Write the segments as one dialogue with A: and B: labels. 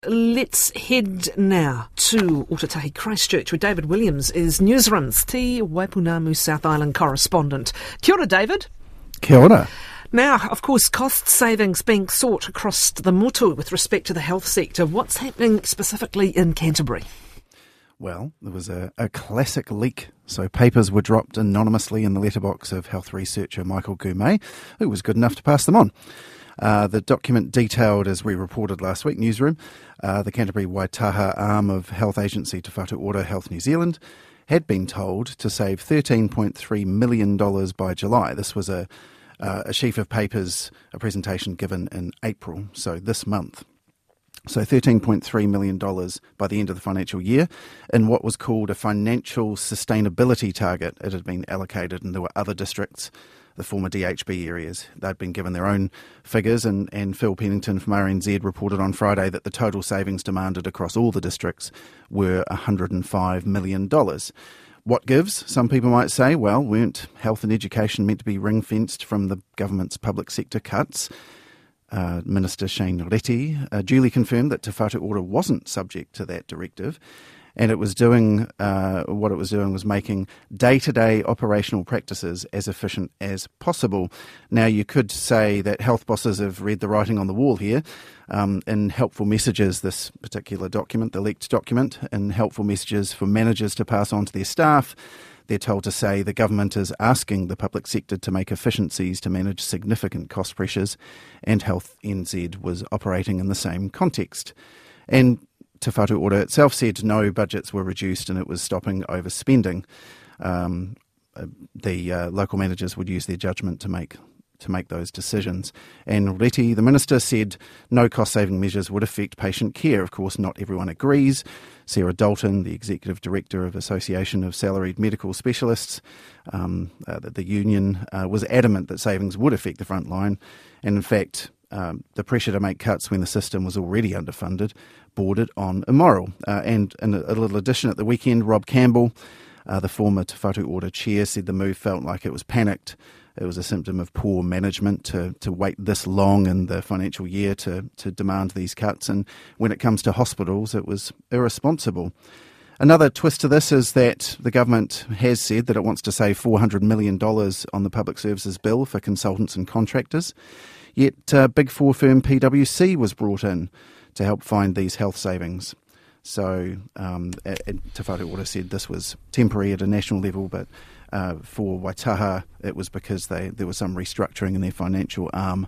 A: Let's head now to Otatahi Christchurch, where David Williams is Newsroom's Te Waipunamu South Island correspondent. Kia ora, David.
B: Kia ora.
A: Now, of course, cost savings being sought across the motu with respect to the health sector. What's happening specifically in Canterbury?
B: Well, there was a classic leak. So papers were dropped anonymously in the letterbox of health researcher Michael Gourmet, who was good enough to pass them on. The document detailed, as we reported last week, Newsroom, the Canterbury Waitaha arm of health agency Te Whatu Ora Health New Zealand had been told to save $13.3 million by July. This was a sheaf of papers, a presentation given in April, so this month. So $13.3 million by the end of the financial year in what was called a financial sustainability target. It had been allocated, and there were other districts, the former DHB areas. They'd been given their own figures, and Phil Pennington from RNZ reported on Friday that the total savings demanded across all the districts were $105 million. What gives? Some people might say, well, weren't health and education meant to be ring-fenced from the government's public sector cuts? Minister Shane Reti duly confirmed that Te Whatu Ora wasn't subject to that directive, and it was doing what it was doing was making day-to-day operational practices as efficient as possible. Now, you could say that health bosses have read the writing on the wall here. In helpful messages, this particular document, the leaked document, in helpful messages for managers to pass on to their staff, they're told to say the government is asking the public sector to make efficiencies to manage significant cost pressures, and Health NZ was operating in the same context. And Te Whatu Ora itself said no budgets were reduced and it was stopping overspending. The local managers would use their judgment to make those decisions. And Reti, the minister, said no cost-saving measures would affect patient care. Of course, not everyone agrees. Sarah Dalton, the Executive Director of Association of Salaried Medical Specialists, the union, was adamant that savings would affect the front line. And in fact, the pressure to make cuts when the system was already underfunded bordered on immoral. And in a little addition at the weekend, Rob Campbell, the former Te Whatu Ora chair, said the move felt like it was panicked. It was a symptom of poor management to wait this long in the financial year to demand these cuts. And when it comes to hospitals, it was irresponsible. Another twist to this is that the government has said that it wants to save $400 million on the public services bill for consultants and contractors. Yet Big Four firm PwC was brought in to help find these health savings. So Te Whatu Ora said this was temporary at a national level, but for Waitaha it was because there was some restructuring in their financial arm.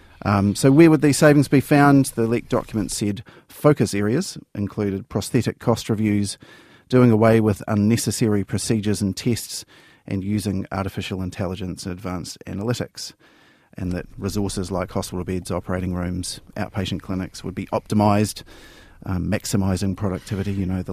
B: So where would these savings be found? The leaked document said focus areas included prosthetic cost reviews, doing away with unnecessary procedures and tests, and using artificial intelligence and advanced analytics. And that resources like hospital beds, operating rooms, outpatient clinics would be optimised, maximising productivity,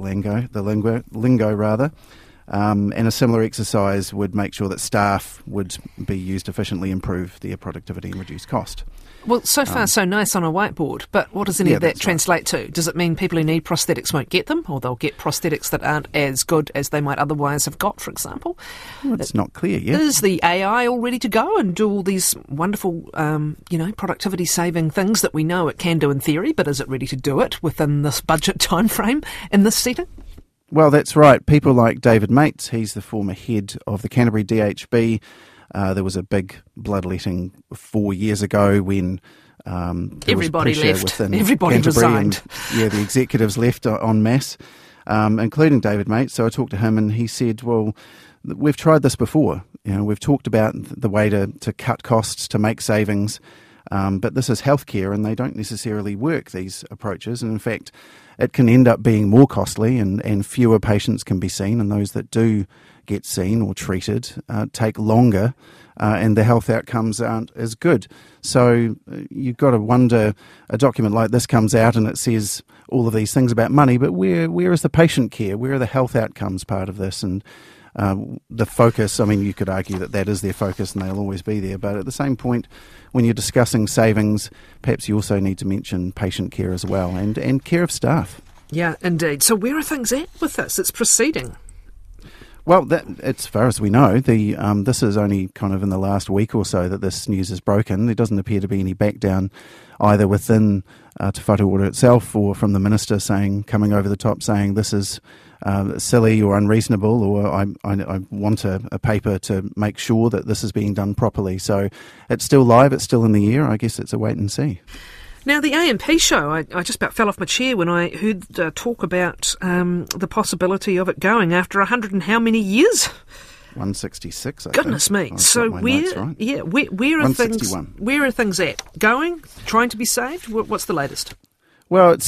B: the lingo rather. And a similar exercise would make sure that staff would be used efficiently, improve their productivity and reduce cost.
A: Well, so far so nice on a whiteboard, but what does any of that translate to? Does it mean people who need prosthetics won't get them, or they'll get prosthetics that aren't as good as they might otherwise have got, for example?
B: Well, it's not clear yet.
A: Is the AI all ready to go and do all these wonderful, productivity-saving things that we know it can do in theory, but is it ready to do it within this budget timeframe in this setting?
B: Well, that's right. People like David Mates, he's the former head of the Canterbury DHB. There was a big bloodletting 4 years ago when
A: everybody left. Everybody resigned.
B: And, the executives left en masse, including David Mates. So I talked to him and he said, well, we've tried this before. We've talked about the way to cut costs, to make savings, but this is healthcare and they don't necessarily work, these approaches. And in fact, it can end up being more costly and fewer patients can be seen, and those that do get seen or treated take longer and the health outcomes aren't as good. So you've got to wonder, a document like this comes out and it says all of these things about money, but where is the patient care? Where are the health outcomes part of this? And the focus, you could argue that is their focus and they'll always be there, but at the same point, when you're discussing savings, perhaps you also need to mention patient care as well and care of staff.
A: Yeah, indeed. So where are things at with this? It's proceeding.
B: Well, as far as we know, this is only kind of in the last week or so that this news is broken. There doesn't appear to be any back down either within Te Whatu Ora itself or from the minister coming over the top saying this is silly or unreasonable, or I want a paper to make sure that this is being done properly. So it's still live, it's still in the air. I guess it's a wait and see.
A: Now, the AMP show, I just about fell off my chair when I heard talk about the possibility of it going after 100 and how many years?
B: 166, I
A: Goodness
B: think.
A: me. So where are things at? Going? Trying to be saved? What's the latest?
B: Well,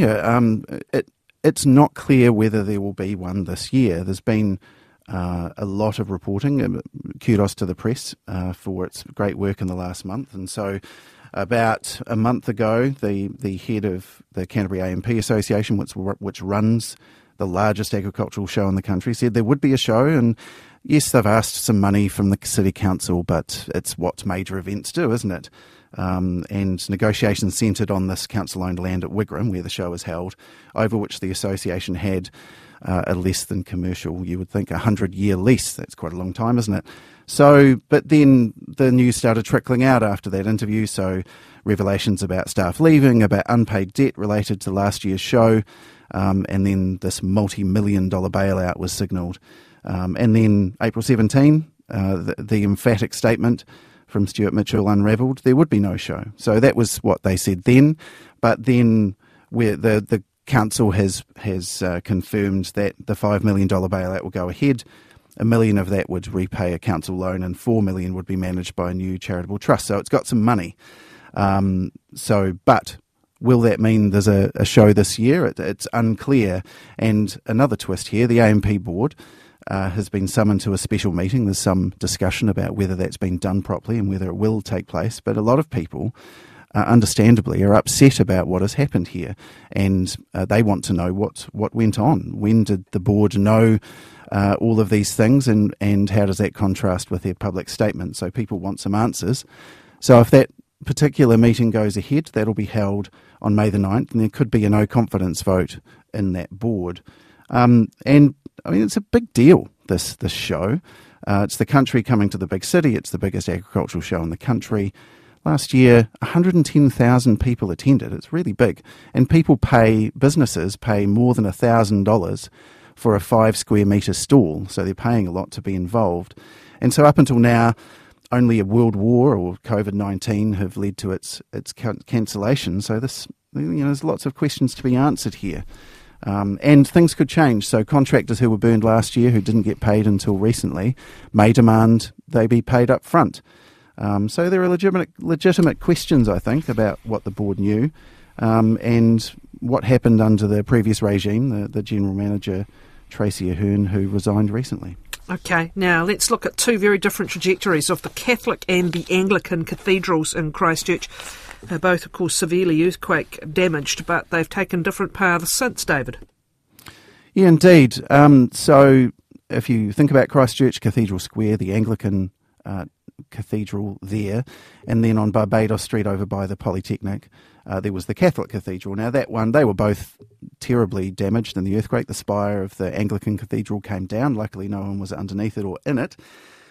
B: it's not clear whether there will be one this year. There's been a lot of reporting. Kudos to the press for its great work in the last month. And so about a month ago, the head of the Canterbury AMP Association, which runs the largest agricultural show in the country, said there would be a show. And yes, they've asked some money from the City Council, but it's what major events do, isn't it? And negotiations centred on this council-owned land at Wigram, where the show is held, over which the association had a less than commercial, you would think, 100-year lease. That's quite a long time, isn't it? So, but then the news started trickling out after that interview, so revelations about staff leaving, about unpaid debt related to last year's show, and then this multi-million-dollar bailout was signalled. And then April 17, the emphatic statement from Stuart Mitchell unravelled, there would be no show. So that was what they said then. But then where the council has confirmed that the $5 million bailout will go ahead. $1 million of that would repay a council loan and $4 million would be managed by a new charitable trust. So it's got some money. But will that mean there's a show this year? It's unclear. And another twist here, the AMP board has been summoned to a special meeting. There's some discussion about whether that's been done properly and whether it will take place. But a lot of people, understandably, are upset about what has happened here. And they want to know what went on. When did the board know all of these things, and how does that contrast with their public statement? So people want some answers. So if that particular meeting goes ahead, that'll be held on May the 9th, and there could be a no confidence vote in that board. And I mean, it's a big deal, this show. It's the country coming to the big city. It's the biggest agricultural show in the country. Last year, 110,000 people attended. It's really big. And businesses pay more than $1,000 for a 5 square metre stall. So they're paying a lot to be involved. And so up until now, only a world war or COVID-19 have led to its cancellation. So there's lots of questions to be answered here. And things could change. So contractors who were burned last year, who didn't get paid until recently, may demand they be paid up front. So there are legitimate questions, I think, about what the board knew and what happened under the previous regime, the General Manager, Tracy Ahern, who resigned recently.
A: Okay, now let's look at two very different trajectories of the Catholic and the Anglican cathedrals in Christchurch. They're both, of course, severely earthquake damaged, but they've taken different paths since, David.
B: Yeah, indeed. So if you think about Christchurch Cathedral Square, the Anglican cathedral there, and then on Barbados Street over by the Polytechnic, there was the Catholic cathedral. Now that one, they were both terribly damaged in the earthquake. The spire of the Anglican cathedral came down. Luckily no one was underneath it or in it.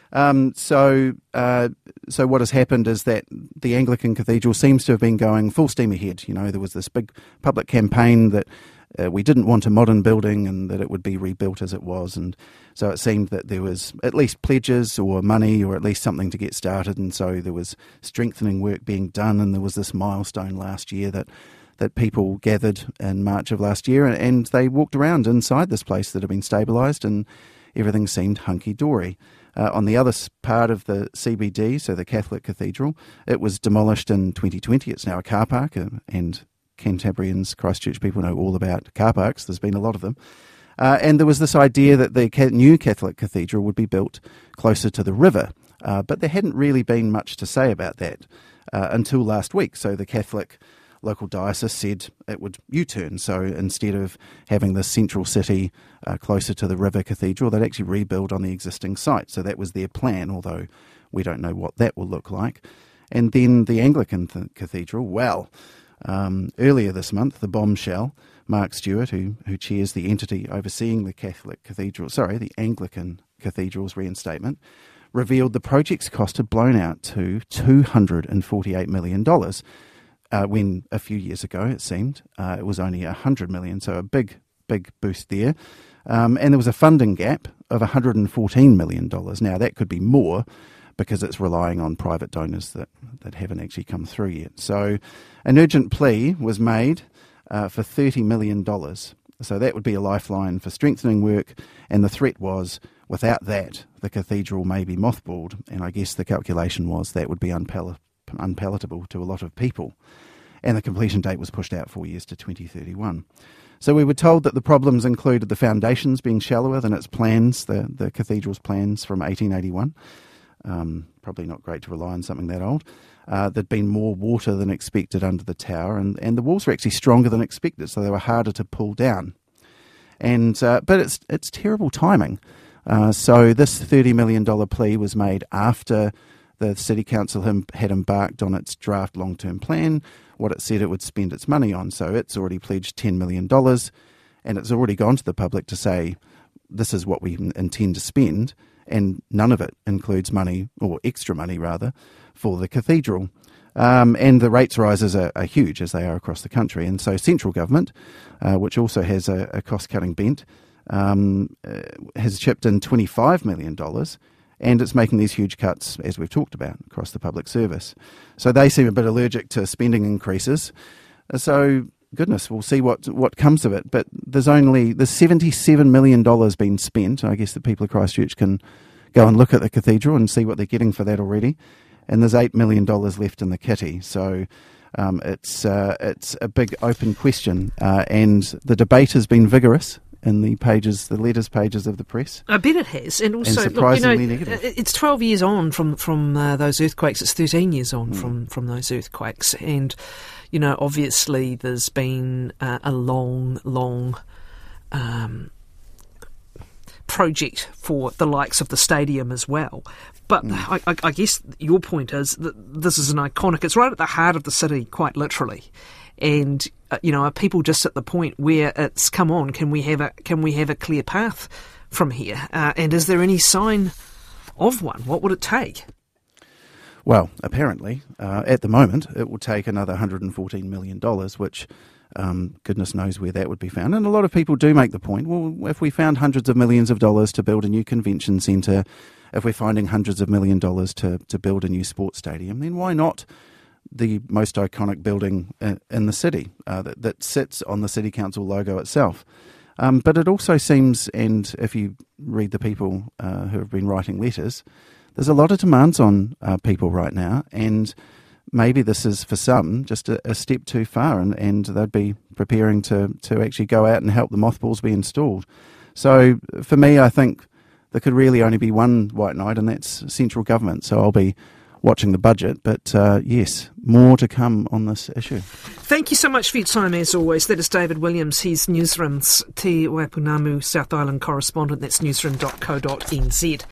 B: So what has happened is that the Anglican cathedral seems to have been going full steam ahead. You know, there was this big public campaign that we didn't want a modern building and that it would be rebuilt as it was. And so it seemed that there was at least pledges or money or at least something to get started. And so there was strengthening work being done. And there was this milestone last year that people gathered in March of last year, and they walked around inside this place that had been stabilised, and everything seemed hunky-dory. On the other part of the CBD, so the Catholic Cathedral, it was demolished in 2020. It's now a car park, and Cantabrians, Christchurch people know all about car parks. There's been a lot of them. And there was this idea that the new Catholic Cathedral would be built closer to the river. But there hadn't really been much to say about that until last week. So the Catholic local diocese said it would U-turn. So instead of having the central city closer to the river cathedral, they'd actually rebuild on the existing site. So that was their plan, although we don't know what that will look like. And then the Anglican cathedral, earlier this month, the bombshell Mark Stewart, who chairs the entity overseeing the Anglican Cathedral's reinstatement, revealed the project's cost had blown out to $248 million, when a few years ago, it seemed, it was only $100 million, so a big boost there. And there was a funding gap of $114 million. Now, that could be more because it's relying on private donors that haven't actually come through yet. So an urgent plea was made for $30 million. So that would be a lifeline for strengthening work, and the threat was, without that, the cathedral may be mothballed, and I guess the calculation was that would be unpalatable to a lot of people. And the completion date was pushed out 4 years to 2031. So we were told that the problems included the foundations being shallower than its plans, the cathedral's plans from 1881. Probably not great to rely on something that old. There'd been more water than expected under the tower, and the walls were actually stronger than expected, so they were harder to pull down. But it's terrible timing. So this $30 million plea was made after the City Council had embarked on its draft long-term plan, what it said it would spend its money on. So it's already pledged $10 million, and it's already gone to the public to say, this is what we intend to spend, and none of it includes money, or extra money rather, for the cathedral. And the rates rises are huge, as they are across the country. And so central government, which also has a cost-cutting bent, has chipped in $25 million, and it's making these huge cuts, as we've talked about, across the public service. So they seem a bit allergic to spending increases. So, goodness, we'll see what comes of it. But there's $77 million been spent. I guess the people of Christchurch can go and look at the cathedral and see what they're getting for that already. And there's $8 million left in the kitty. So it's a big open question. And the debate has been vigorous in the letters pages of the press.
A: I bet it has. And also,
B: and surprisingly negative.
A: It's 12 years on from those earthquakes. It's 13 years on from those earthquakes. And, obviously there's been a long project for the likes of the stadium as well. But I guess your point is that this is an iconic, it's right at the heart of the city, quite literally. And, are people just at the point where it's, come on, can we have a clear path from here? And is there any sign of one? What would it take?
B: Well, apparently, at the moment, it will take another $114 million, which goodness knows where that would be found. And a lot of people do make the point, well, if we found hundreds of millions of dollars to build a new convention centre, if we're finding hundreds of millions of dollars to build a new sports stadium, then why not the most iconic building in the city that sits on the City Council logo itself? But it also seems, and if you read the people who have been writing letters, there's a lot of demands on people right now, and maybe this is, for some, just a step too far, and they'd be preparing to actually go out and help the mothballs be installed. So for me, I think there could really only be one white knight, and that's central government. So I'll be watching the budget, but yes, more to come on this issue.
A: Thank you so much for your time, as always. That is David Williams. He's Newsroom's Te Waipunamu South Island correspondent. That's newsroom.co.nz.